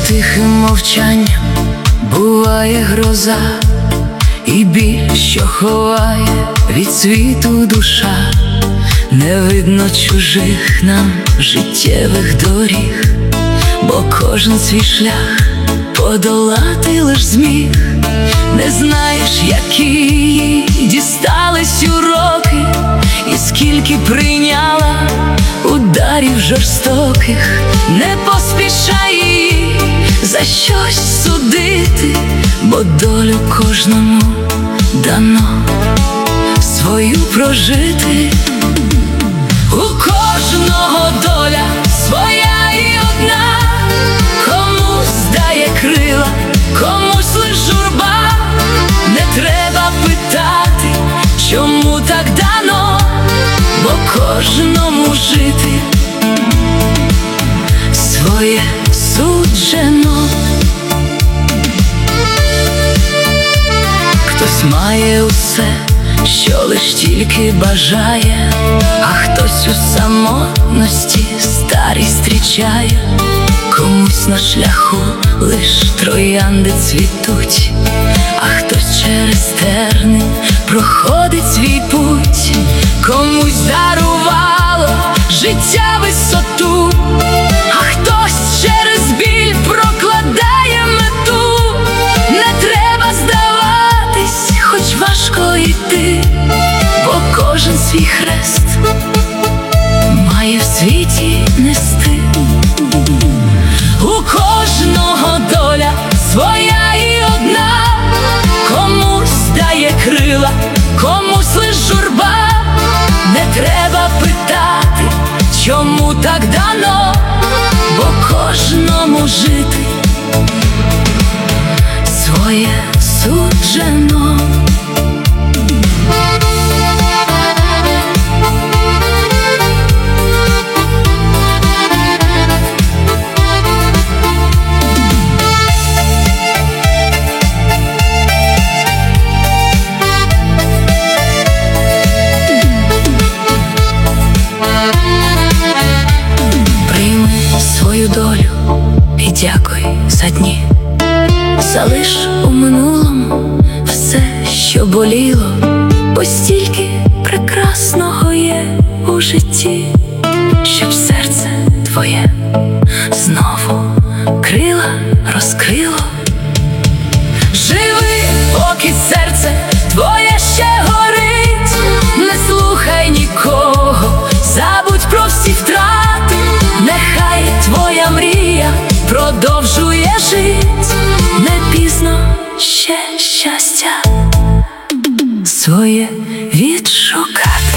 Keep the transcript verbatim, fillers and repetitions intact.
тихим мовчанням буває гроза, і біль, що ховає від світу душа. Не видно чужих нам життєвих доріг, бо кожен свій шлях подолати лиш зміг. Не знаєш, які їй дістались уроки, і скільки прийняла ударів жорстоких. Не поспішай її за щось судити, бо долю кожному дано свою прожити. У кожного доля своя і одна, комусь дає крила, комусь лиш журба. Не треба питати, чому так дано, бо кожному жити своє суджено. Хтось має усе, що лиш тільки бажає, а хтось у самотності старість зустрічає. Комусь на шляху лиш троянди цвітуть, а хтось через терни проходить свій путь. Комусь дарувало життя висоту, а хтось через біль прокладає мету. Не треба здаватись, хоч важко йти, бо кожен свій хрест має в світі нести. У кожного доля своя і одна, комусь дає крила, комусь лиш журба. Не треба питати, чому так дано, бо кожному жити своє суджено. Прийми свою долю і дякуй за дні. Залиш у минулому все, що боліло, бо стільки прекрасного є у житті, щоб серце твоє знову крила розкрило. Живи, поки серце твоє ще горить, не слухай нікого, забудь про всі втрати. Нехай твоя мрія продовжує жить, не пізно ще щастя своє відшукати.